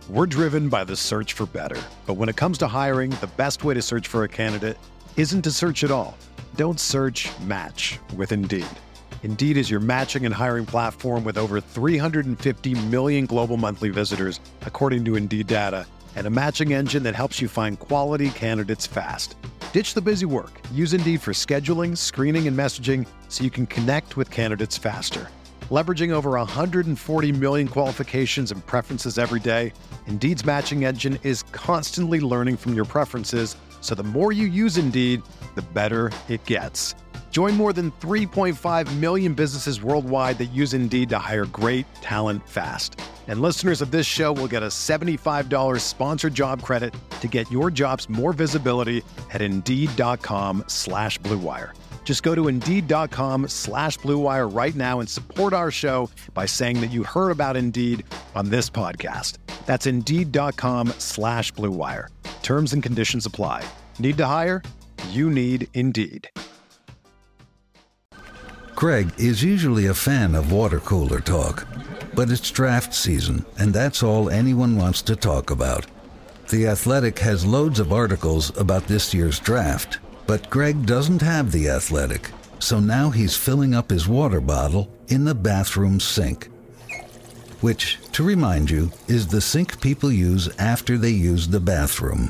We're driven by the search for better. But when it comes to hiring, the best way to search for a candidate isn't to search at all. Don't search, match with Indeed. Indeed is your matching and hiring platform with over 350 million global monthly visitors, according to Indeed data, and a matching engine that helps you find quality candidates fast. Ditch the busy work. Use Indeed for scheduling, screening, and messaging so you can connect with candidates faster. Leveraging over 140 million qualifications and preferences every day, Indeed's matching engine is constantly learning from your preferences, so the more you use Indeed, the better it gets. Join more than 3.5 million businesses worldwide that use Indeed to hire great talent fast. And listeners of this show will get a $75 sponsored job credit to get your jobs more visibility at Indeed.com/Blue Wire. Just go to Indeed.com/Blue Wire right now and support our show by saying that you heard about Indeed on this podcast. That's Indeed.com/Blue Wire. Terms and conditions apply. Need to hire? You need Indeed. Craig is usually a fan of water cooler talk, but it's draft season, and that's all anyone wants to talk about. The Athletic has loads of articles about this year's draft, but Greg doesn't have The Athletic, so now he's filling up his water bottle in the bathroom sink. Which, to remind you, is the sink people use after they use the bathroom.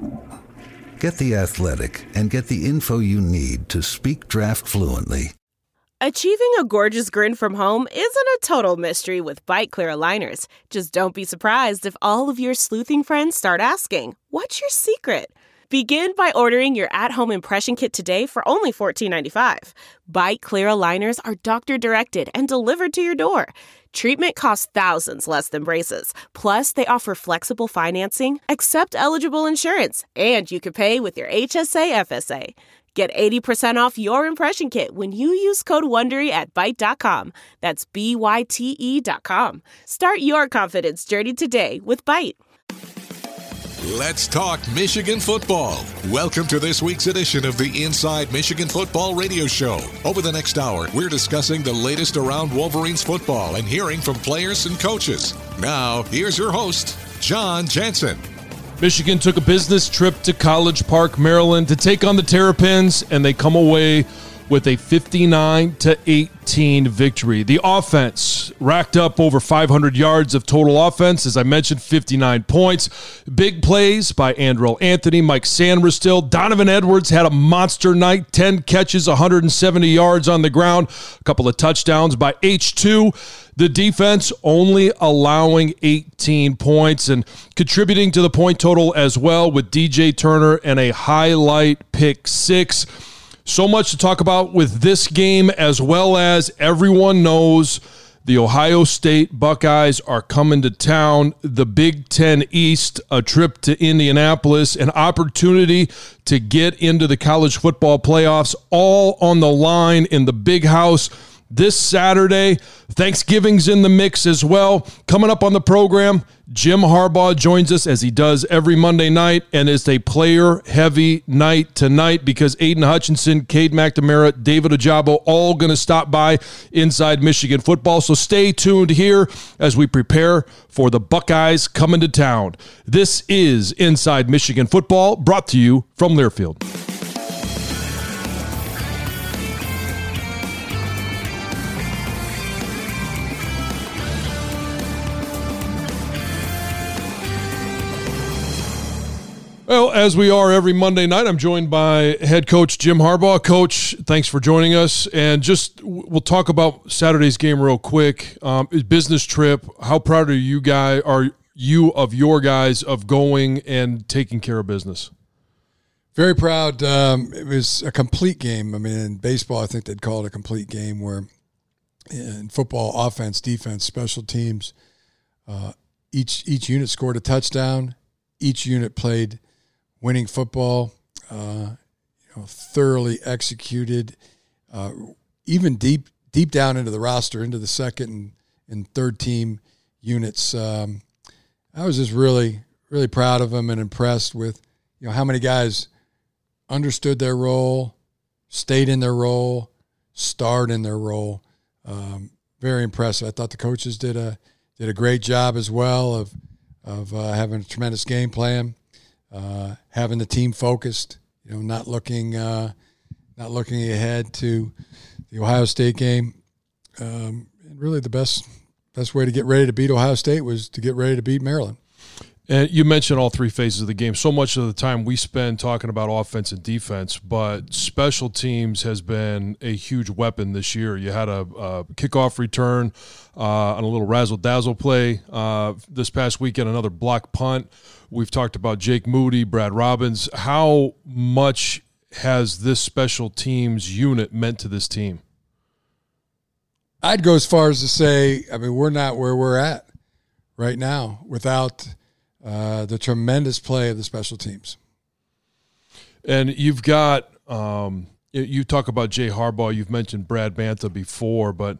Get The Athletic and get the info you need to speak draft fluently. Achieving a gorgeous grin from home isn't a total mystery with Byte Clear aligners. Just don't be surprised if all of your sleuthing friends start asking, "What's your secret?" Begin by ordering your at-home impression kit today for only $14.95. Byte Clear aligners are doctor-directed and delivered to your door. Treatment costs thousands less than braces. Plus, they offer flexible financing, accept eligible insurance, and you can pay with your HSA FSA. Get 80% off your impression kit when you use code WONDERY at Byte.com. That's BYTE.com. Start your confidence journey today with Byte. Let's talk Michigan football. Welcome to this week's edition of the Inside Michigan Football Radio Show. Over the next hour, we're discussing the latest around Wolverines football and hearing from players and coaches. Now, here's your host, John Jansen. Michigan took a business trip to College Park, Maryland to take on the Terrapins, and they come away with a 59-18 victory. The offense racked up over 500 yards of total offense. As I mentioned, 59 points. Big plays by Andrel Anthony, Mike Sanderstill. Donovan Edwards had a monster night, 10 catches, 170 yards on the ground. A couple of touchdowns by H2. The defense only allowing 18 points and contributing to the point total as well with DJ Turner and a highlight pick six. So much to talk about with this game, as well as everyone knows the Ohio State Buckeyes are coming to town. The Big Ten East, a trip to Indianapolis, an opportunity to get into the college football playoffs, all on the line in the Big House this Saturday. Thanksgiving's in the mix as well. Coming up on the program, Jim Harbaugh joins us as he does every Monday night, and it's a player-heavy night tonight because Aiden Hutchinson, Cade McNamara, David Ojabo, all going to stop by Inside Michigan Football. So stay tuned here as we prepare for the Buckeyes coming to town. This is Inside Michigan Football, brought to you from Learfield. Well, as we are every Monday night, I'm joined by head coach Jim Harbaugh. Coach, thanks for joining us. And just we'll talk about Saturday's game real quick. Business trip. How proud are you of your guys of going and taking care of business? Very proud. It was a complete game. I mean, in baseball, I think they'd call it a complete game, where in football, offense, defense, special teams, each unit scored a touchdown. Each unit played winning football, thoroughly executed, even deep down into the roster, into the second and third team units. I was just really, really proud of them and impressed with, how many guys understood their role, stayed in their role, starred in their role. Very impressive. I thought the coaches did a great job as well of of having a tremendous game plan, having the team focused, not looking ahead to the Ohio State game. And really the best way to get ready to beat Ohio State was to get ready to beat Maryland. And you mentioned all three phases of the game. So much of the time we spend talking about offense and defense, but special teams has been a huge weapon this year. You had a kickoff return on a little razzle-dazzle play this past weekend, another block punt. We've talked about Jake Moody, Brad Robbins. How much has this special teams unit meant to this team? I'd go as far as to say, we're not where we're at right now without the tremendous play of the special teams. And you've got you talk about Jay Harbaugh. You've mentioned Brad Bantha before, but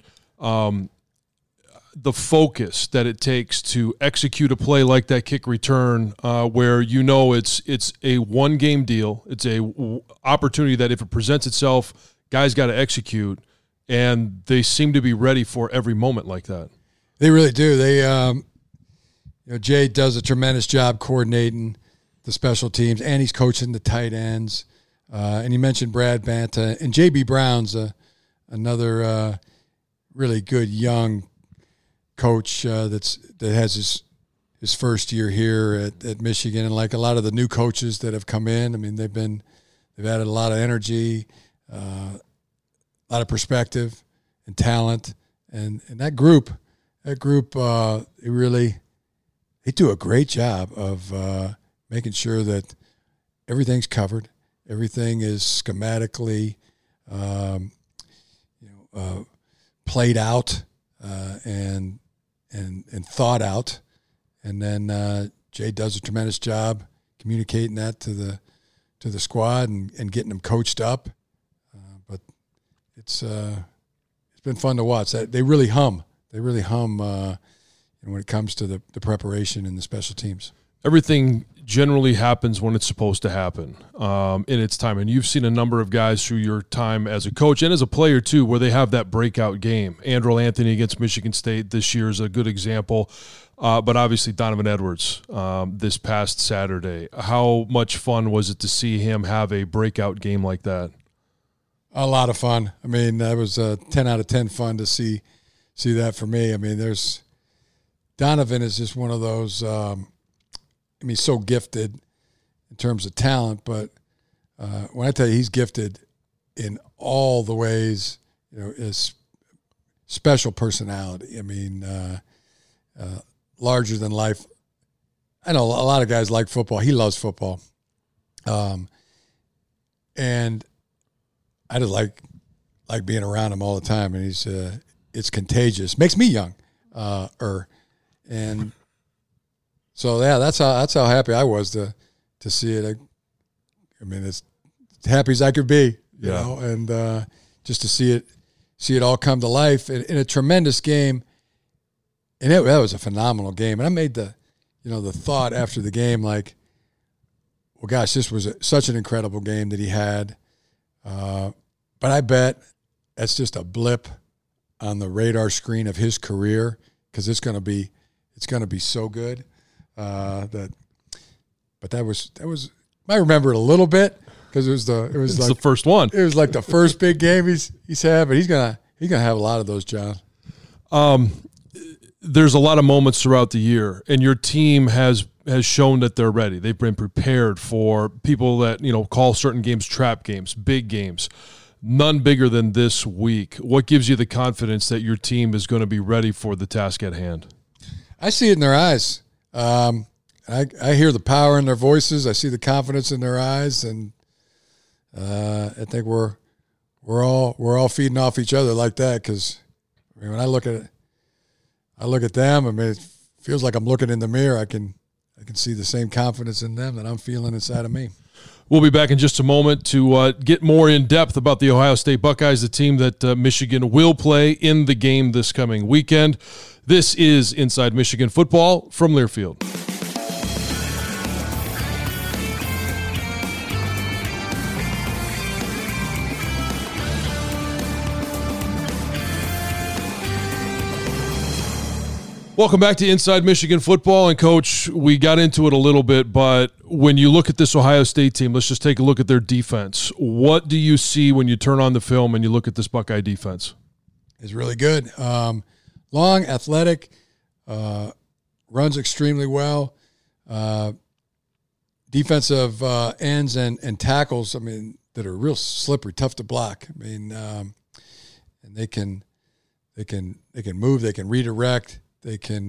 the focus that it takes to execute a play like that kick return, where it's a one-game deal. It's a opportunity that if it presents itself, guys got to execute, and they seem to be ready for every moment like that. They really do. They Jay does a tremendous job coordinating the special teams, and he's coaching the tight ends. And you mentioned Brad Bantha. And J.B. Brown's another really good young coach that has his first year here at Michigan. And like a lot of the new coaches that have come in, they've added a lot of energy, a lot of perspective and talent. And that group, they do a great job of making sure that everything's covered, everything is schematically, played out and thought out, and then Jay does a tremendous job communicating that to the squad and getting them coached up. But it's been fun to watch. They really hum. When it comes to the preparation and the special teams. Everything generally happens when it's supposed to happen in its time. And you've seen a number of guys through your time as a coach and as a player too, where they have that breakout game. Andrel Anthony against Michigan State this year is a good example. But obviously Donovan Edwards this past Saturday. How much fun was it to see him have a breakout game like that? A lot of fun. That was 10 out of 10 fun to see that for me. Donovan is just one of those, he's so gifted in terms of talent, but when I tell you he's gifted in all the ways, his special personality. Larger than life. I know a lot of guys like football. He loves football. And I just like being around him all the time, and it's contagious. Makes me young. And so that's how happy I was to see it. As happy as I could be, you know, and just to see it all come to life in a tremendous game. And that was a phenomenal game. And I made the thought after the game, like, well, gosh, this was such an incredible game that he had. But I bet that's just a blip on the radar screen of his career, because it's going to be so good. But that was I remember it a little bit, because it was the first one. It was like the first big game he's had, but he's gonna have a lot of those, John. There's a lot of moments throughout the year, and your team has shown that they're ready. They've been prepared for people that call certain games trap games, big games. None bigger than this week. What gives you the confidence that your team is going to be ready for the task at hand? I see it in their eyes. I hear the power in their voices. I see the confidence in their eyes, and I think we're all feeding off each other like that. Because when I look at them. It feels like I'm looking in the mirror. I can see the same confidence in them that I'm feeling inside of me. We'll be back in just a moment to get more in depth about the Ohio State Buckeyes, the team that Michigan will play in the game this coming weekend. This is Inside Michigan Football from Learfield. Welcome back to Inside Michigan Football. And, Coach, we got into it a little bit, but when you look at this Ohio State team, let's just take a look at their defense. What do you see when you turn on the film and you look at this Buckeye defense? It's really good. Long, athletic, runs extremely well. Defensive ends and tackles, I mean, that are real slippery, tough to block. I mean, and they can move, they can redirect. They can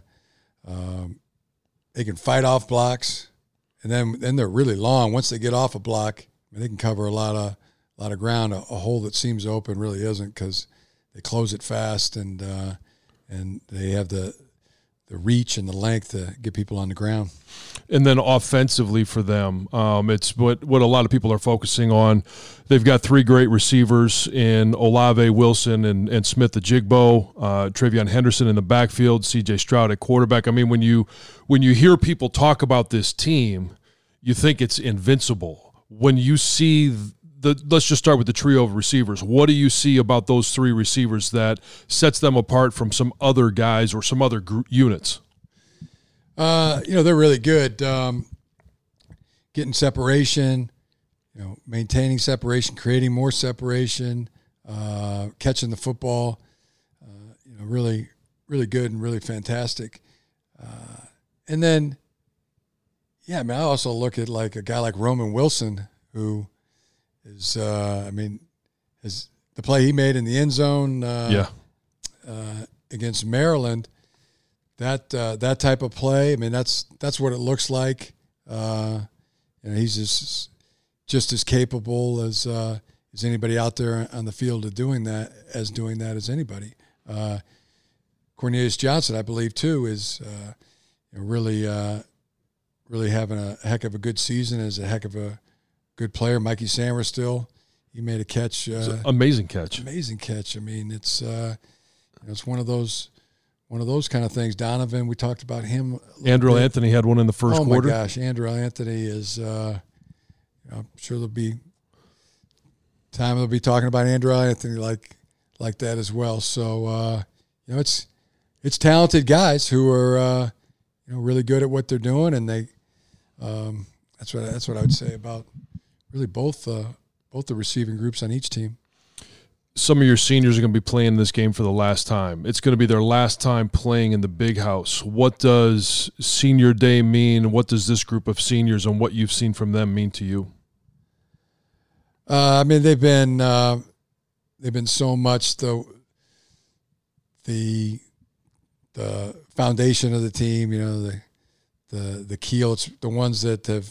fight off blocks, and then they're really long. Once they get off a block, I mean, they can cover a lot of ground. A hole that seems open really isn't, because they close it fast, and they have the reach and the length to get people on the ground. And then offensively for them, it's what a lot of people are focusing on. They've got three great receivers in Olave, Wilson, and Smith-Njigba, Travion Henderson in the backfield, C.J. Stroud at quarterback. I mean, when you hear people talk about this team, you think it's invincible. When you see let's just start with the trio of receivers. What do you see about those three receivers that sets them apart from some other guys or some other units? They're really good. Getting separation, maintaining separation, creating more separation, catching the football, really, really good and really fantastic. And then, I also look at like a guy like Roman Wilson, who is, is the play he made in the end zone against Maryland. That type of play, I mean, that's what it looks like. He's just as capable as anybody out there on the field of doing that as anybody. Cornelius Johnson, I believe, too, is really having a heck of a good season, is a heck of a good player. Mikey Samerstill, he made a catch. Amazing catch. Amazing catch. I mean, it's one of those kind of things. Donovan, we talked about him. Andrew Anthony had one in the first quarter. Oh, my gosh. Andrew Anthony is, I'm sure there'll be time they'll be talking about Andrew Anthony like that as well. So, it's talented guys who are, really good at what they're doing. And they, that's what I would say about really both the receiving groups on each team. Some of your seniors are going to be playing this game for the last time. It's going to be their last time playing in the Big House. What does Senior Day mean? What does this group of seniors and what you've seen from them mean to you? They've been so much the foundation of the team. The keel. It's the ones that have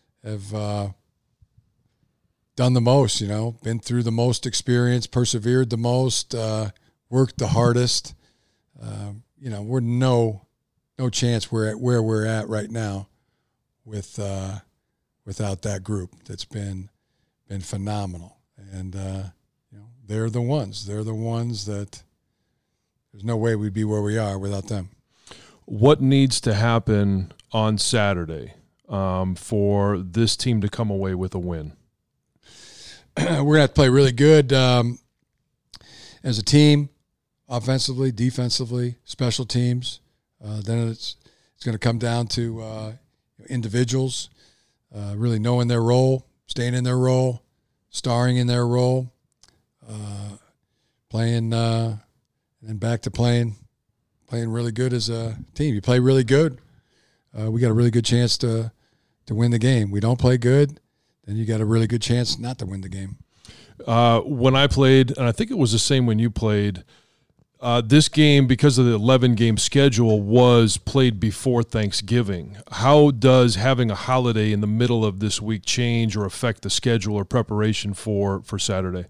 done the most, been through the most experience, persevered the most, worked the hardest. We're no chance we're at where we're at right now without that group that's been phenomenal. And, they're the ones that there's no way we'd be where we are without them. What needs to happen on Saturday for this team to come away with a win? We're going to have to play really good as a team, offensively, defensively, special teams. Then it's going to come down to individuals really knowing their role, staying in their role, starring in their role, playing, and then back to playing really good as a team. You play really good, we got a really good chance to win the game. We don't play good, then you got a really good chance not to win the game. When I played, and I think it was the same when you played, this game, because of the 11-game schedule, was played before Thanksgiving. How does having a holiday in the middle of this week change or affect the schedule or preparation for Saturday?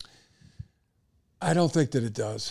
I don't think that it does.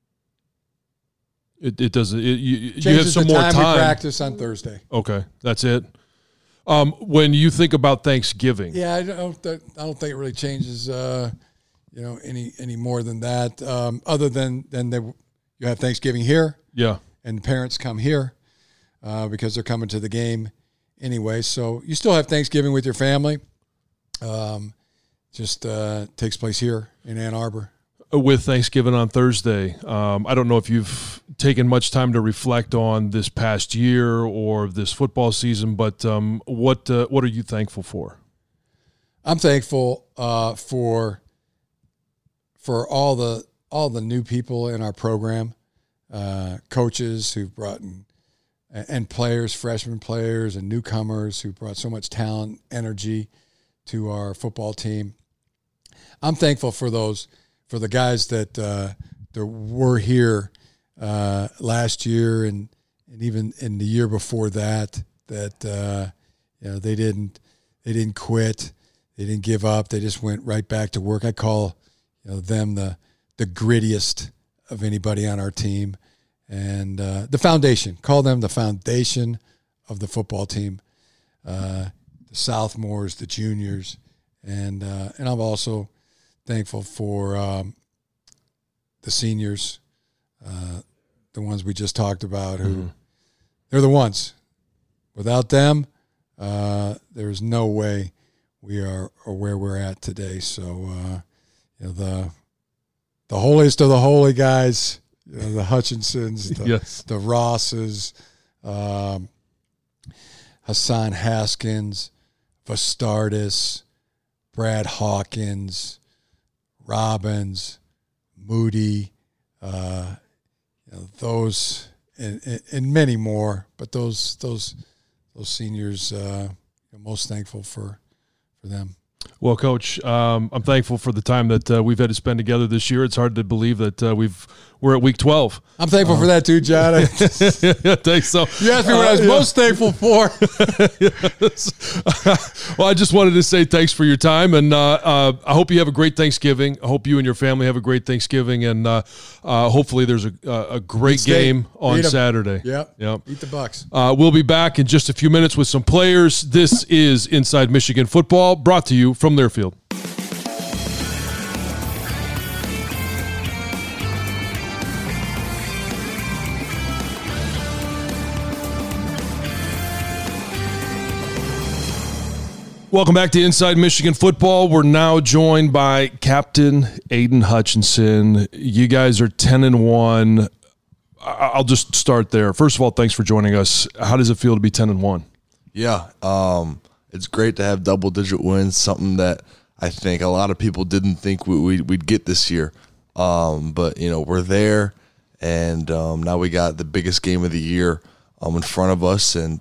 It doesn't. You have some more time. We practice on Thursday. Okay, that's it. When you think about Thanksgiving, I don't think it really changes. Any more than that. Other than you have Thanksgiving here, and parents come here because they're coming to the game anyway. So you still have Thanksgiving with your family. Just takes place here in Ann Arbor. with Thanksgiving on Thursday. I don't know if you've taken much time to reflect on this past year or this football season, but what are you thankful for? I'm thankful for all the new people in our program, coaches who've brought in, and players, freshman players and newcomers who brought so much talent, energy to our football team. I'm thankful for the guys that were here last year and even in the year before that they didn't quit, they didn't give up, they just went right back to work. I call them the grittiest of anybody on our team, and the foundation. Call them the foundation of the football team. The sophomores, the juniors, and I'm also thankful for the seniors, the ones we just talked about, who they're the ones. Without them, there's no way we are where we're at today. So, the holiest of the holy guys, the Hutchinsons, the Rosses, Hassan Haskins, Vastardis, Brad Hawkins, Robbins, Moody, those and many more. But those seniors, I'm most thankful for them. Well, Coach, I'm thankful for the time that we've had to spend together this year. It's hard to believe that we're at week 12. I'm thankful for that too, John. Thanks. So you asked me what I was most thankful for. Well, I just wanted to say thanks for your time, and I hope you have a great Thanksgiving. I hope you and your family have a great Thanksgiving, and hopefully there's a great game on Saturday. Yep. Eat the Bucks. We'll be back in just a few minutes with some players. This is Inside Michigan Football, brought to you from Learfield. Welcome back to Inside Michigan Football. We're now joined by Captain Aidan Hutchinson. You guys are 10-1. I'll just start there. First of all, thanks for joining us. How does it feel to be 10-1? Yeah, it's great to have double-digit wins, something that I think a lot of people didn't think we'd get this year. But, we're there, and now we got the biggest game of the year in front of us, and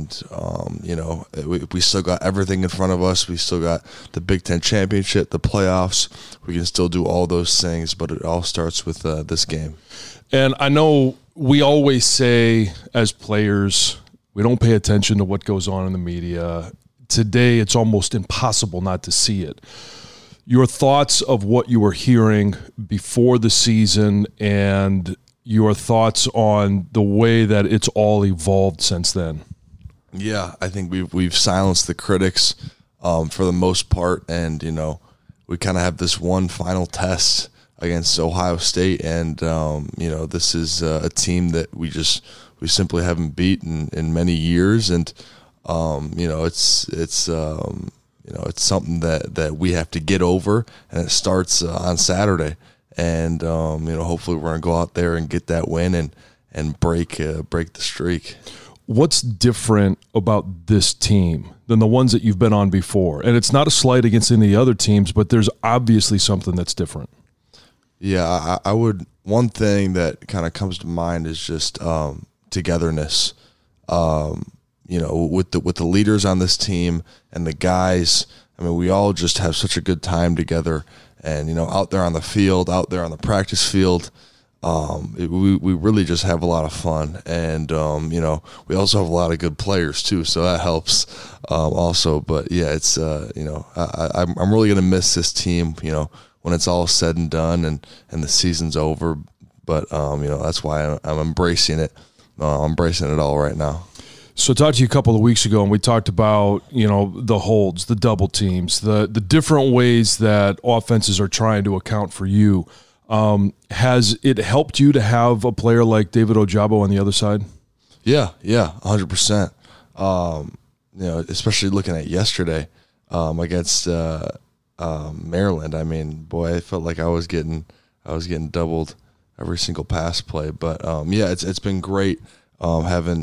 we still got everything in front of us. We still got the Big Ten championship, the playoffs. We can still do all those things, but it all starts with this game. And I know we always say as players, we don't pay attention to what goes on in the media. Today, it's almost impossible not to see it. Your thoughts of what you were hearing before the season and your thoughts on the way that it's all evolved since then. Yeah, I think we've silenced the critics for the most part, and we kind of have this one final test against Ohio State, and this is a team that we simply haven't beaten in many years, and it's something that we have to get over, and it starts on Saturday. And hopefully we're going to go out there and get that win and break the streak. What's different about this team than the ones that you've been on before? And it's not a slight against any other teams, but there's obviously something that's different. Yeah, I would. One thing that kind of comes to mind is just togetherness. With the leaders on this team and the guys. I mean, we all just have such a good time together. And, out there on the field, out there on the practice field, we really just have a lot of fun. And, we also have a lot of good players, too, so that helps also. But, yeah, it's, I'm really going to miss this team, when it's all said and done and the season's over. But, that's why I'm embracing it. I'm embracing it all right now. So I talked to you a couple of weeks ago, and we talked about, the holds, the double teams, the different ways that offenses are trying to account for you. Has it helped you to have a player like David Ojabo on the other side? Yeah, 100%. Especially looking at yesterday against Maryland. I mean, boy, I felt like I was getting I was getting doubled every single pass play. But yeah, it's been great having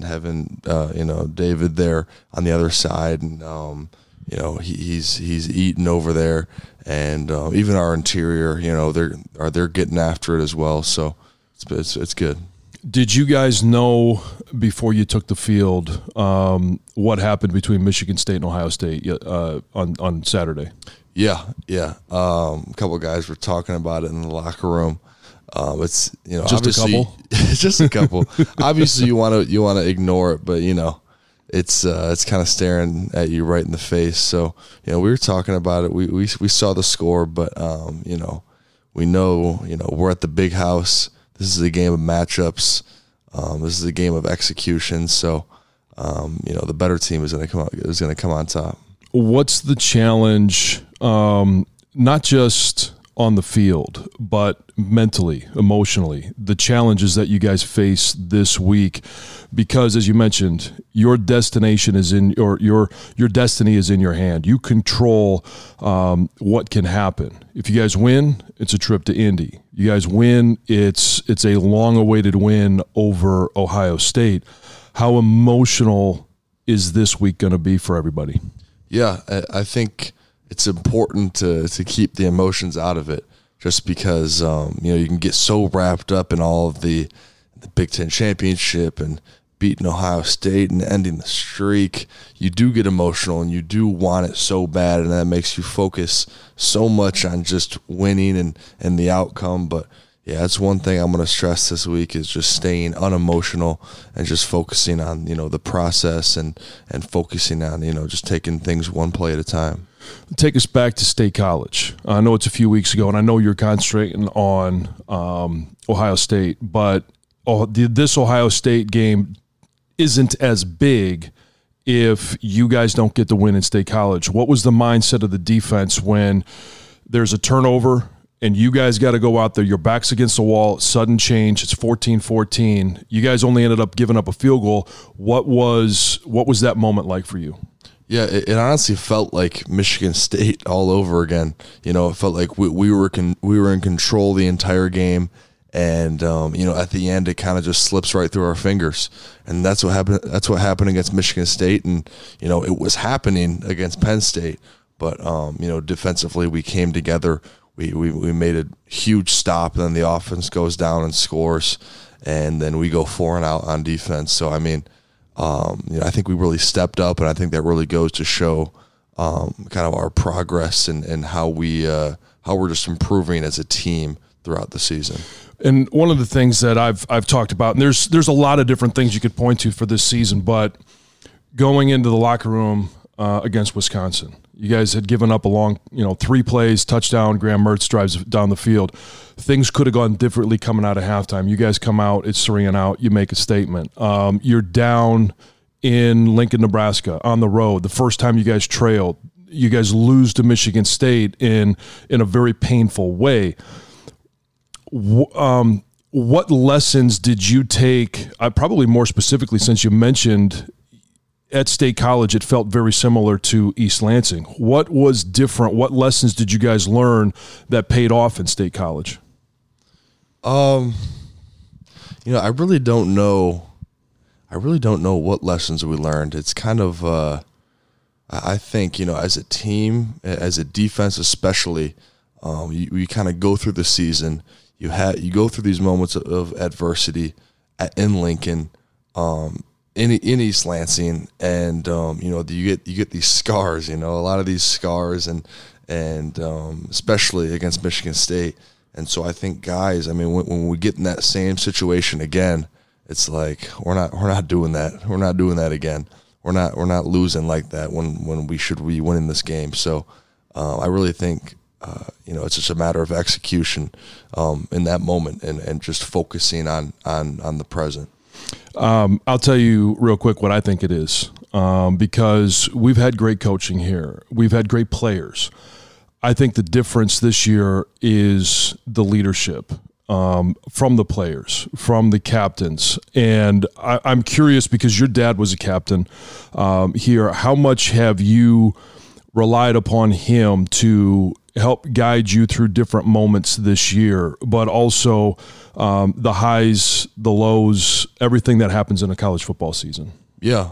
David there on the other side, and he's eating over there, and even our interior, they're getting after it as well. So it's good. Did you guys know before you took the field what happened between Michigan State and Ohio State on Saturday? Yeah. A couple of guys were talking about it in the locker room. It's just a couple. It's just a couple. Obviously, you want to ignore it, but it's kind of staring at you right in the face. So we were talking about it. We saw the score, but we know we're at the big house. This is a game of matchups. This is a game of execution. So, the better team is going to come on top. What's the challenge? Not just on the field, but mentally, emotionally, the challenges that you guys face this week, because as you mentioned, your destination is in your destiny is in your hand. You control what can happen. If you guys win, it's a trip to Indy. You guys win, it's a long-awaited win over Ohio State. How emotional is this week going to be for everybody? Yeah, I think it's important to keep the emotions out of it, just because you can get so wrapped up in all of the Big Ten championship and beating Ohio State and ending the streak. You do get emotional and you do want it so bad, and that makes you focus so much on just winning and the outcome. But yeah, that's one thing I'm going to stress this week is just staying unemotional and just focusing on the process and focusing on just taking things one play at a time. Take us back to State College. I know it's a few weeks ago, and I know you're concentrating on Ohio State, but this Ohio State game isn't as big if you guys don't get the win in State College. What was the mindset of the defense when there's a turnover and you guys got to go out there, your back's against the wall, sudden change, it's 14-14. You guys only ended up giving up a field goal. What was that moment like for you? Yeah, it honestly felt like Michigan State all over again. It felt like we were in control the entire game, and at the end it kind of just slips right through our fingers, and that's what happened. That's what happened against Michigan State, and it was happening against Penn State. But defensively we came together. We made a huge stop, and then the offense goes down and scores, and then we go 4 and out on defense. So I mean. I think we really stepped up, and I think that really goes to show kind of our progress and how we're just improving as a team throughout the season. And one of the things that I've talked about, and there's a lot of different things you could point to for this season, but going into the locker room against Wisconsin, you guys had given up a long, 3 plays, touchdown, Graham Mertz drives down the field. Things could have gone differently coming out of halftime. You guys come out, it's 3 and out, you make a statement. You're down in Lincoln, Nebraska on the road. The first time you guys trailed, you guys lose to Michigan State in a very painful way. What lessons did you take, probably more specifically since you mentioned at State College, it felt very similar to East Lansing. What was different? What lessons did you guys learn that paid off in State College? I really don't know. I really don't know what lessons we learned. It's kind of, I think, as a team, as a defense especially, you kind of go through the season. You go through these moments of adversity in Lincoln, in East Lansing, and you get these scars. A lot of these scars, and especially against Michigan State. And so I think guys, when we get in that same situation again, it's like we're not doing that. We're not doing that again. We're not losing like that when we should be winning this game. So I really think it's just a matter of execution in that moment and just focusing on the present. I'll tell you real quick what I think it is, because we've had great coaching here. We've had great players. I think the difference this year is the leadership from the players, from the captains. And I'm curious, because your dad was a captain here, how much have you relied upon him to help guide you through different moments this year, but also the highs, the lows, everything that happens in a college football season. Yeah.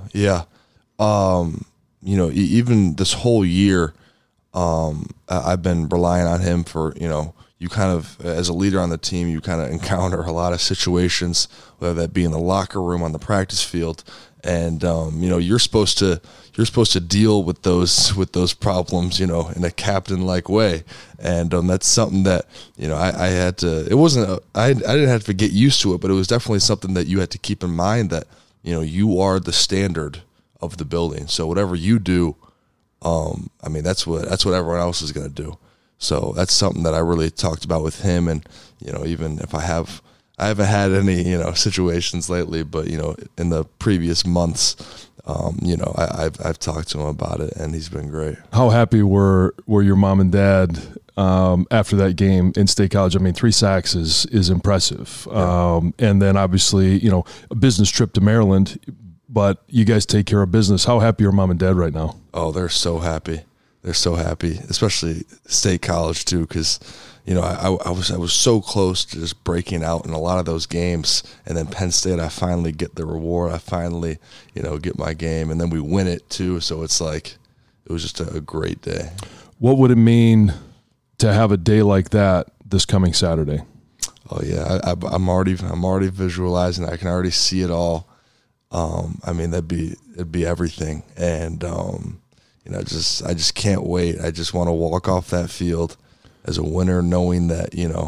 Even this whole year, I've been relying on him for, you kind of, as a leader on the team, you kind of encounter a lot of situations, whether that be in the locker room, on the practice field, and you're supposed to deal with those problems, in a captain-like way, and that's something that I had to. It wasn't. I didn't have to get used to it, but it was definitely something that you had to keep in mind that you are the standard of the building. So whatever you do, that's what everyone else is going to do. So that's something that I really talked about with him, and even if I haven't had any situations lately, but in the previous months, I've talked to him about it, and he's been great. How happy were your mom and dad after that game in State College? I mean, 3 sacks is impressive, and then obviously a business trip to Maryland, but you guys take care of business. How happy are mom and dad right now? Oh, they're so happy. They're so happy, especially State College too, because I was so close to just breaking out in a lot of those games, and then Penn State, I finally get the reward. I finally get my game, and then we win it too. So it's like it was just a great day. What would it mean to have a day like that this coming Saturday? Oh yeah, I'm already visualizing. I can already see it all. It'd be everything, and I just can't wait. I just want to walk off that field as a winner, knowing that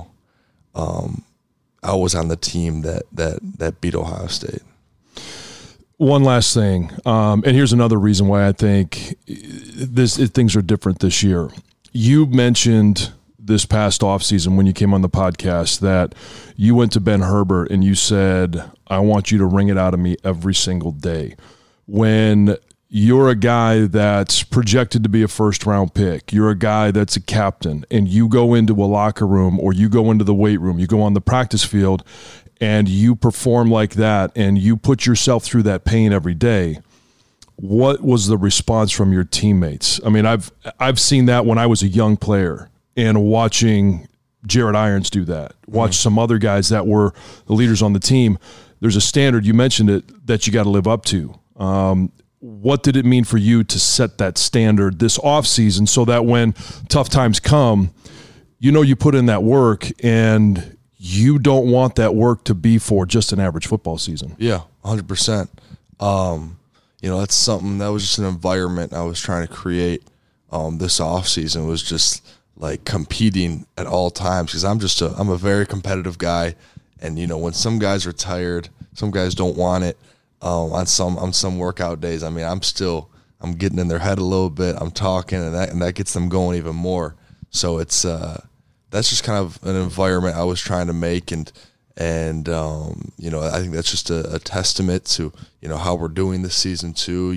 I was on the team that beat Ohio State. One last thing, and here's another reason why I think things are different this year. You mentioned this past offseason when you came on the podcast that you went to Ben Herbert and you said, I want you to wring it out of me every single day. When you're a guy that's projected to be a first-round pick, you're a guy that's a captain, and you go into a locker room or you go into the weight room, you go on the practice field, and you perform like that, and you put yourself through that pain every day, what was the response from your teammates? I mean, I've seen that when I was a young player, and watching Jared Irons do that, watch some other guys that were the leaders on the team. There's a standard, you mentioned it, that you got to live up to. What did it mean for you to set that standard this offseason so that when tough times come, you put in that work, and you don't want that work to be for just an average football season? Yeah, 100%. That's something that was just an environment I was trying to create this offseason, was just like competing at all times, because I'm a very competitive guy, and when some guys are tired, some guys don't want it. On some workout days, I'm getting in their head a little bit. I'm talking, and that gets them going even more. So it's that's just kind of an environment I was trying to make, and I think that's just a testament to how we're doing this season too.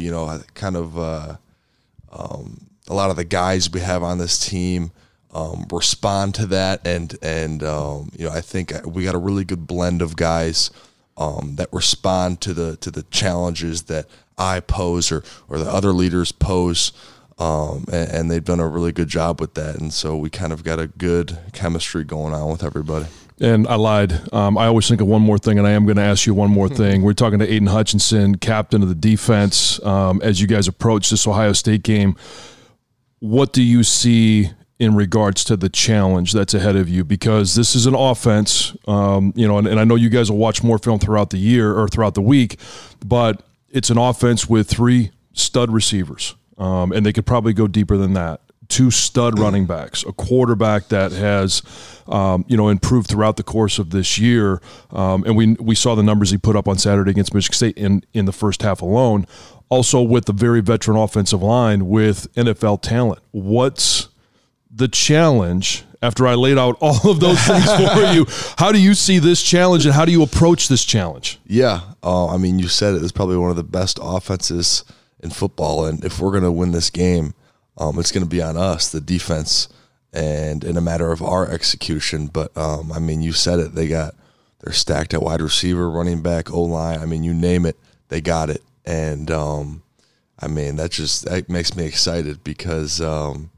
A lot of the guys we have on this team respond to that, and I think we got a really good blend of guys that respond to the challenges that I pose or the other leaders pose, and they've done a really good job with that, and so we kind of got a good chemistry going on with everybody. And I lied. I always think of one more thing, and I am going to ask you one more thing. We're talking to Aiden Hutchinson, captain of the defense, as you guys approach this Ohio State game. What do you see in regards to the challenge that's ahead of you? Because this is an offense, and I know you guys will watch more film throughout the year or throughout the week, but it's an offense with 3 stud receivers, and they could probably go deeper than that. 2 stud running backs, a quarterback that has, improved throughout the course of this year, and we saw the numbers he put up on Saturday against Michigan State in the first half alone. Also with the very veteran offensive line with NFL talent. What's the challenge after I laid out all of those things for you? How do you see this challenge, and how do you approach this challenge? Yeah. You said it. It's probably one of the best offenses in football. And if we're going to win this game, it's going to be on us, the defense, and in a matter of our execution. But, you said it. They're stacked at wide receiver, running back, O-line. You name it, they got it. And, that makes me excited because,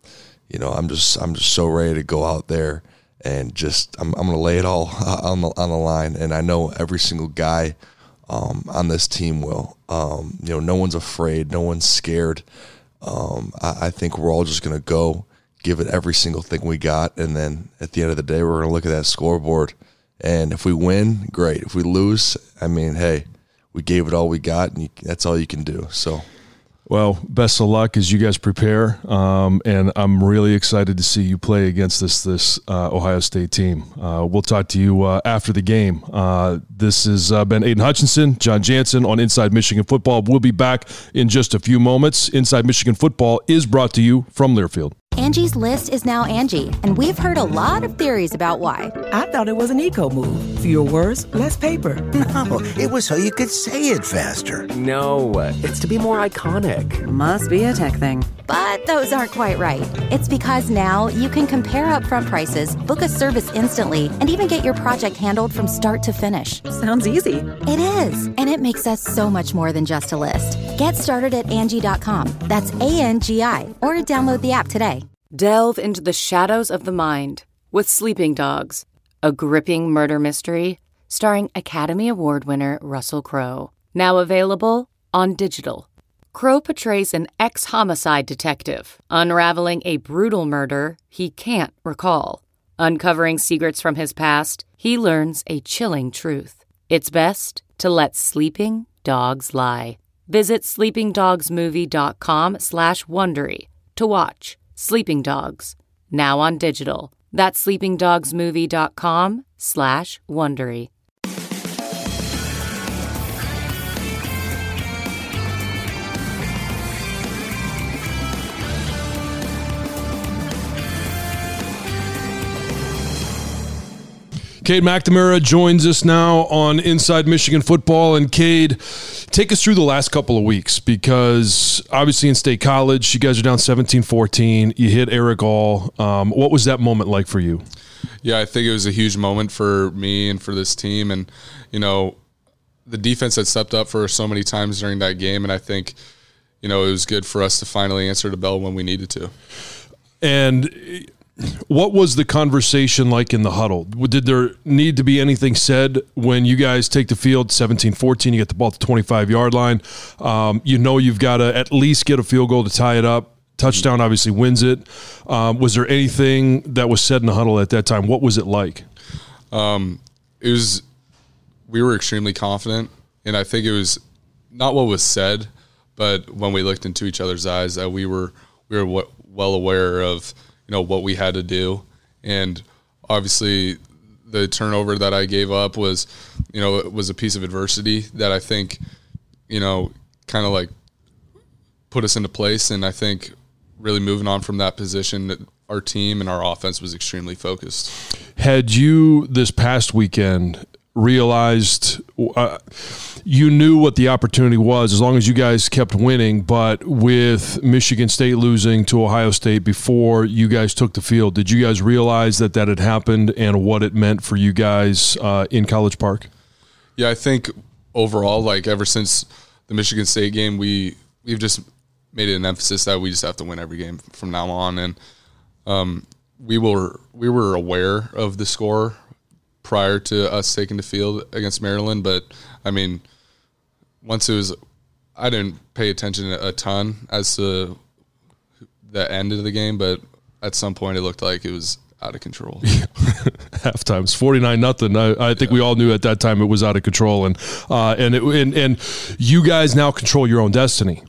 I'm just so ready to go out there and just I'm going to lay it all on the line. And I know every single guy on this team will. No one's afraid, no one's scared. I think we're all just going to go give it every single thing we got, and then at the end of the day, we're going to look at that scoreboard. And if we win, great. If we lose, hey, we gave it all we got, and that's all you can do. So, well, best of luck as you guys prepare, and I'm really excited to see you play against this Ohio State team. We'll talk to you after the game. This has been Aiden Hutchinson, John Jansen on Inside Michigan Football. We'll be back in just a few moments. Inside Michigan Football is brought to you from Learfield. Angie's List is now Angie, and we've heard a lot of theories about why. I thought it was an eco move. Fewer words, less paper. No, it was so you could say it faster. No, it's to be more iconic. Must be a tech thing. But those aren't quite right. It's because now you can compare upfront prices, book a service instantly, and even get your project handled from start to finish. Sounds easy. It is, and it makes us so much more than just a list. Get started at Angie.com. That's ANGI, or download the app today. Delve into the shadows of the mind with Sleeping Dogs, a gripping murder mystery starring Academy Award winner Russell Crowe. Now available on digital. Crowe portrays an ex-homicide detective unraveling a brutal murder he can't recall. Uncovering secrets from his past, he learns a chilling truth. It's best to let sleeping dogs lie. Visit sleepingdogsmovie.com/Wondery to watch Sleeping Dogs, now on digital. That's sleepingdogsmovie.com/Wondery. Cade McNamara joins us now on Inside Michigan Football. And Cade, take us through the last couple of weeks, because obviously in State College, you guys are down 17-14. You hit Eric All. What was that moment like for you? Yeah, I think it was a huge moment for me and for this team. And, the defense had stepped up for so many times during that game. And I think, it was good for us to finally answer the bell when we needed to. And what was the conversation like in the huddle? Did there need to be anything said when you guys take the field 17-14, you get the ball at the 25-yard line? You've got to at least get a field goal to tie it up. Touchdown obviously wins it. Was there anything that was said in the huddle at that time? What was it like? We were extremely confident, and I think it was not what was said, but when we looked into each other's eyes, that we were well aware of what we had to do. And obviously the turnover that I gave up was, it was a piece of adversity that I think, kind of like put us into place. And I think really moving on from that position, our team and our offense was extremely focused. Had you this past weekend realized you knew what the opportunity was as long as you guys kept winning, but with Michigan State losing to Ohio State before you guys took the field, did you guys realize that had happened and what it meant for you guys in College Park? Yeah, I think overall, ever since the Michigan State game, we've just made it an emphasis that we just have to win every game from now on. And we were aware of the score prior to us taking the field against Maryland. But, once it was – I didn't pay attention a ton as to the end of the game, but at some point it looked like it was out of control. Halftime, it's 49-0. I think we all knew at that time it was out of control. And you guys now control your own destiny.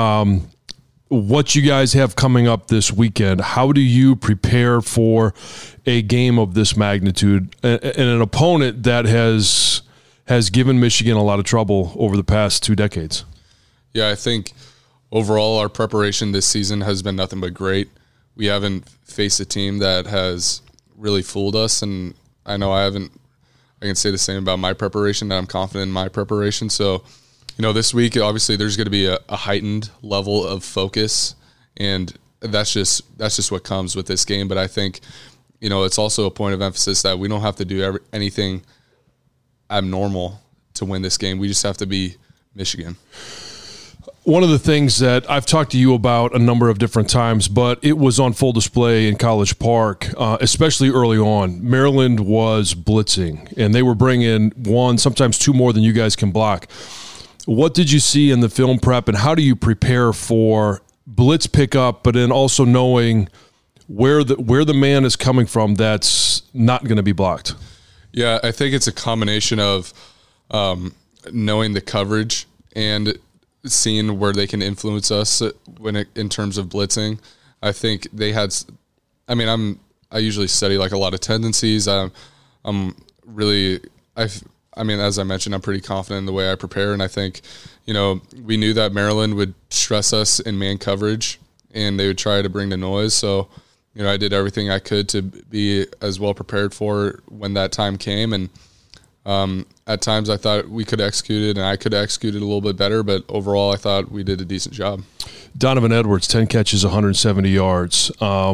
What you guys have coming up this weekend, how do you prepare for a game of this magnitude and an opponent that has given Michigan a lot of trouble over the past 2 decades? Yeah, I think overall our preparation this season has been nothing but great. We haven't faced a team that has really fooled us, and I know I can say the same about my preparation, that I'm confident in my preparation. So, this week, obviously, there's going to be a heightened level of focus, and that's just what comes with this game. But I think, it's also a point of emphasis that we don't have to do anything abnormal to win this game. We just have to be Michigan. One of the things that I've talked to you about a number of different times, but it was on full display in College Park, especially early on. Maryland was blitzing, and they were bringing one, sometimes two more than you guys can block. What did you see in the film prep, and how do you prepare for blitz pickup, but then also knowing where the man is coming from that's not going to be blocked? Yeah, I think it's a combination of knowing the coverage and seeing where they can influence us in terms of blitzing. I think they had. I mean, I usually study like a lot of tendencies. I'm really. I mean, as I mentioned, I'm pretty confident in the way I prepare, and I think, we knew that Maryland would stress us in man coverage, and they would try to bring the noise. So, I did everything I could to be as well prepared for when that time came, and at times I thought we could execute it, and I could execute it a little bit better, but overall I thought we did a decent job. Donovan Edwards, 10 catches, 170 yards.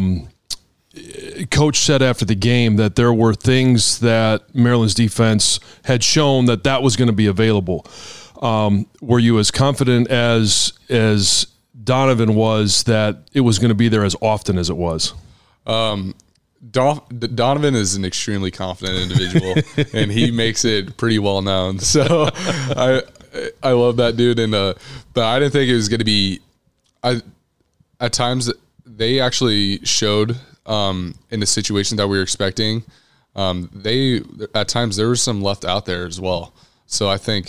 Coach said after the game that there were things that Maryland's defense had shown that was going to be available. Were you as confident as Donovan was that it was going to be there as often as it was? Donovan is an extremely confident individual, and he makes it pretty well known. So I love that dude. And but I didn't think it was going to be. At times they actually showed in the situation that we were expecting. At times there was some left out there as well. So I think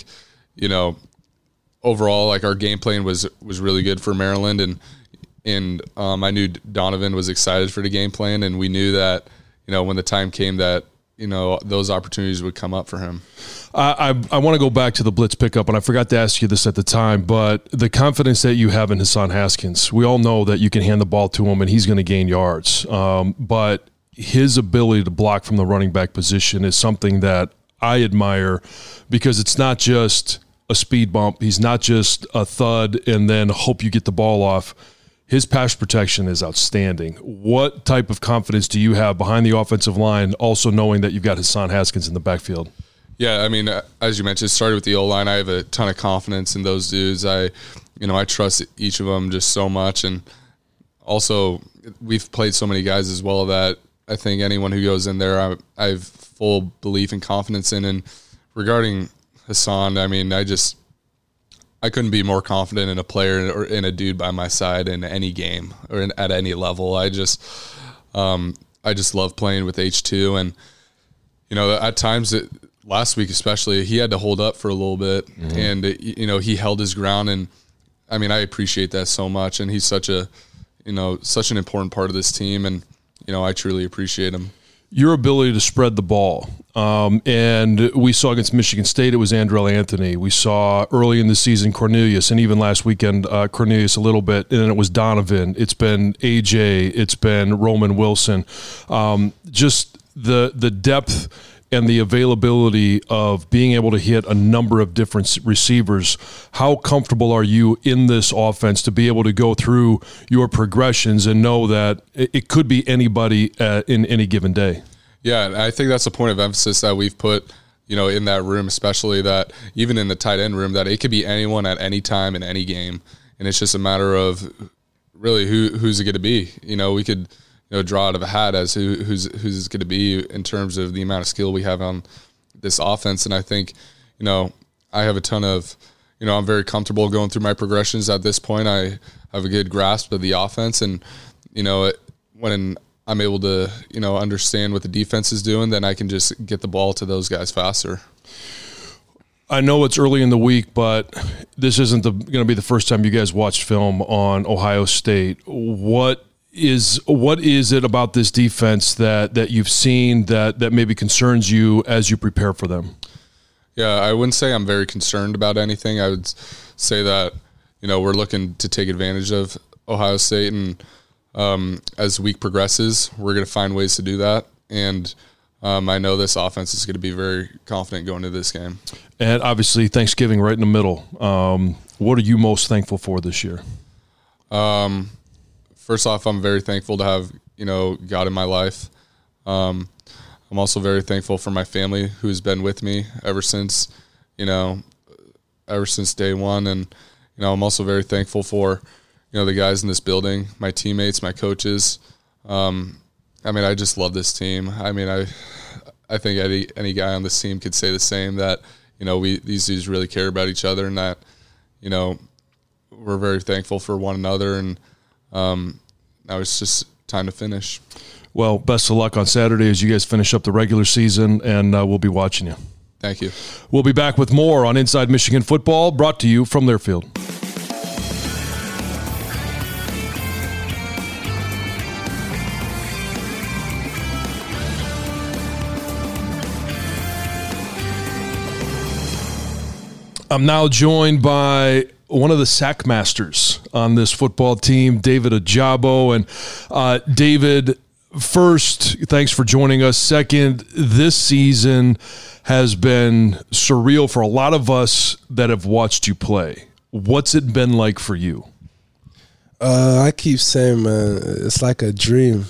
overall, like, our game plan was really good for Maryland, and I knew Donovan was excited for the game plan, and we knew that, when the time came that, those opportunities would come up for him. I want to go back to the blitz pickup, and I forgot to ask you this at the time, but the confidence that you have in Hassan Haskins, we all know that you can hand the ball to him and he's going to gain yards. But his ability to block from the running back position is something that I admire, because it's not just a speed bump. He's not just a thud and then hope you get the ball off. His pass protection is outstanding. What type of confidence do you have behind the offensive line, also knowing that you've got Hassan Haskins in the backfield? Yeah, I mean, as you mentioned, it started with the O-line. I have a ton of confidence in those dudes. I trust each of them just so much. And also, we've played so many guys as well that I think anyone who goes in there, I have full belief and confidence in. And regarding Hassan, I mean, I couldn't be more confident in a player or in a dude by my side in any game or at any level. I just love playing with H2, and at times, last week especially, he had to hold up for a little bit, and he held his ground, and I mean, I appreciate that so much, and he's such an important part of this team, and I truly appreciate him. Your ability to spread the ball. And we saw against Michigan State, it was Andrell Anthony. We saw early in the season Cornelius, and even last weekend Cornelius a little bit, and then it was Donovan. It's been AJ. It's been Roman Wilson. Just the depth and the availability of being able to hit a number of different receivers. How comfortable are you in this offense to be able to go through your progressions and know that it could be anybody in any given day? Yeah, and I think that's a point of emphasis that we've put, in that room, especially that even in the tight end room, that it could be anyone at any time in any game. And it's just a matter of really who's it going to be. We could draw out of a hat as who's going to be in terms of the amount of skill we have on this offense. And I think, I have a ton of, I'm very comfortable going through my progressions at this point. I have a good grasp of the offense, and, when I'm able to, understand what the defense is doing, then I can just get the ball to those guys faster. I know it's early in the week, but this isn't going to be the first time you guys watched film on Ohio State. What is it about this defense that you've seen that maybe concerns you as you prepare for them? Yeah, I wouldn't say I'm very concerned about anything. I would say that, we're looking to take advantage of Ohio State, and as the week progresses, we're going to find ways to do that. And I know this offense is going to be very confident going into this game. And obviously Thanksgiving right in the middle. What are you most thankful for this year? First off, I'm very thankful to have, God in my life. I'm also very thankful for my family who's been with me ever since day one. And, I'm also very thankful for, the guys in this building, my teammates, my coaches. I just love this team. I think any guy on this team could say the same, that, these dudes really care about each other, and that, we're very thankful for one another. And now it's just time to finish. Well, best of luck on Saturday as you guys finish up the regular season, and we'll be watching you. Thank you. We'll be back with more on Inside Michigan Football, brought to you from Learfield. I'm now joined by one of the sack masters on this football team, David Ojabo. And David, first, thanks for joining us. Second, this season has been surreal for a lot of us that have watched you play. What's it been like for you? I keep saying, man, it's like a dream.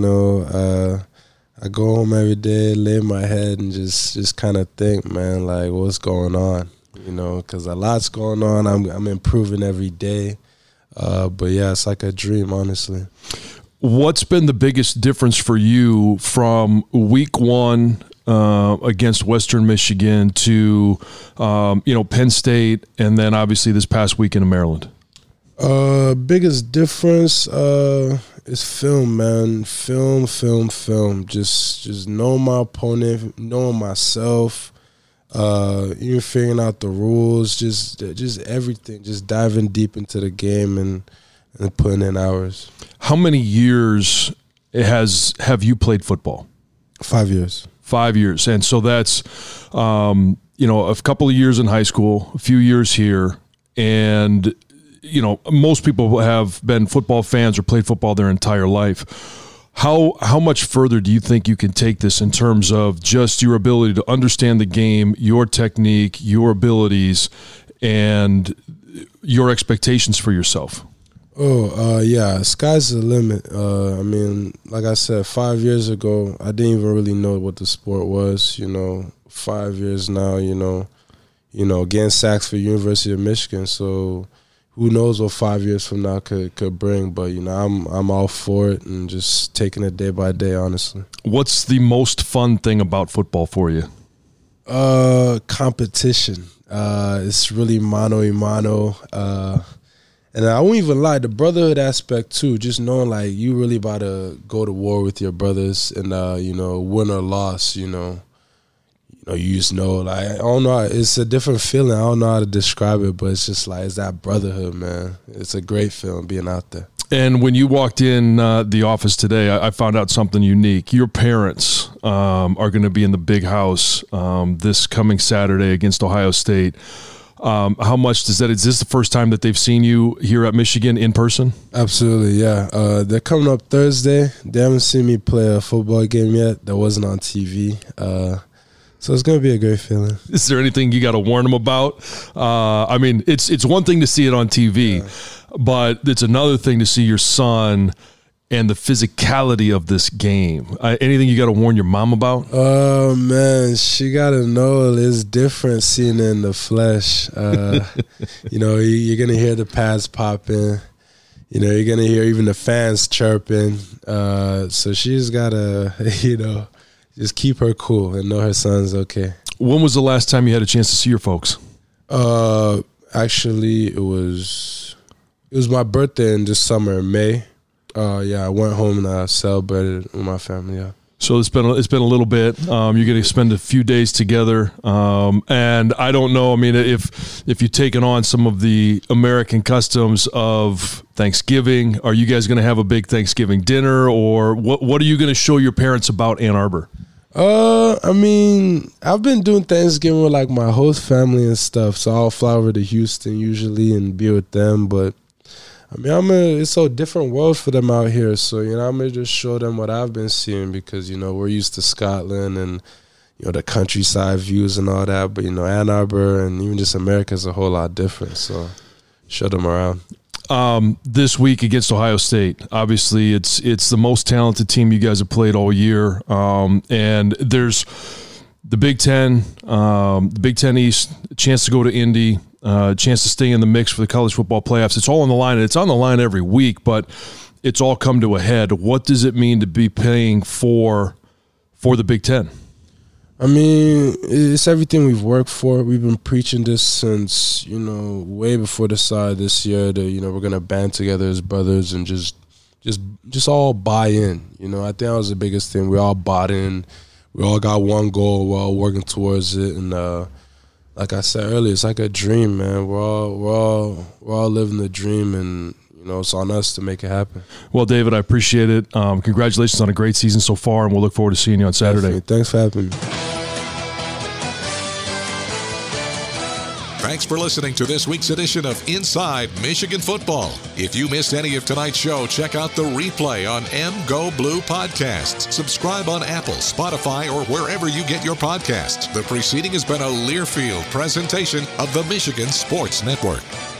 I go home every day, lay in my head, and just kind of think, man, like, what's going on? Because a lot's going on. I'm improving every day. But, yeah, it's like a dream, honestly. What's been the biggest difference for you from week one against Western Michigan to, Penn State, and then obviously this past weekend in Maryland? Biggest difference is film, man. Film. Just know my opponent, knowing myself. Even figuring out the rules, just everything, just diving deep into the game and putting in hours. How many years have you played football? 5 years. 5 years, and so that's a couple of years in high school, a few years here, and most people have been football fans or played football their entire life. How much further do you think you can take this in terms of just your ability to understand the game, your technique, your abilities, and your expectations for yourself? Yeah, sky's the limit. Like I said, 5 years ago, I didn't even really know what the sport was. 5 years now, getting sacks for University of Michigan. So who knows what 5 years from now could bring, but I'm all for it and just taking it day by day, honestly. What's the most fun thing about football for you? Competition. It's really mano a mano, and I won't even lie, the brotherhood aspect too. Just knowing like you really about to go to war with your brothers, and win or loss. You just know, like, I don't know, it's a different feeling. I don't know how to describe it, but it's just like, it's that brotherhood, man. It's a great feeling being out there. And when you walked in the office today, I found out something unique. Your parents are going to be in the big house this coming Saturday against Ohio State. How much is this the first time that they've seen you here at Michigan in person? Absolutely, yeah. They're coming up Thursday. They haven't seen me play a football game yet that wasn't on TV. So it's going to be a great feeling. Is there anything you got to warn them about? It's one thing to see it on TV, but it's another thing to see your son and the physicality of this game. Anything you got to warn your mom about? Oh, man, she got to know it's different seeing it in the flesh. You're going to hear the pads popping. You're going to hear even the fans chirping. So she's got to, just keep her cool and know her son's okay. When was the last time you had a chance to see your folks? Actually, it was my birthday in this summer in May. I went home and celebrated with my family. Yeah. So it's been a little bit. You're going to spend a few days together, and I don't know. If you've taken on some of the American customs of Thanksgiving, are you guys going to have a big Thanksgiving dinner, or what are you going to show your parents about Ann Arbor? I've been doing Thanksgiving with like my host family and stuff, so I'll fly over to Houston usually and be with them. But it's a different world for them out here, so I'm gonna just show them what I've been seeing because we're used to Scotland and the countryside views and all that, but Ann Arbor and even just America is a whole lot different. So show them around. This week against Ohio State, obviously it's the most talented team you guys have played all year, and there's the Big Ten East, a chance to go to Indy. chance to stay in the mix for the college football playoffs. It's all on the line, and it's on the line every week, but it's all come to a head. What does it mean to be playing for the Big Ten? I mean, it's everything we've worked for. We've been preaching this since, way before the side this year that, we're going to band together as brothers and just all buy in. I think that was the biggest thing. We all bought in. We all got one goal. We're all working towards it. And like I said earlier, it's like a dream, man. We're all living the dream, and it's on us to make it happen. Well, David, I appreciate it. Congratulations on a great season so far, and we'll look forward to seeing you on Saturday. Definitely. Thanks for having me. Thanks for listening to this week's edition of Inside Michigan Football. If you missed any of tonight's show, check out the replay on MGO Blue Podcasts. Subscribe on Apple, Spotify, or wherever you get your podcasts. The preceding has been a Learfield presentation of the Michigan Sports Network.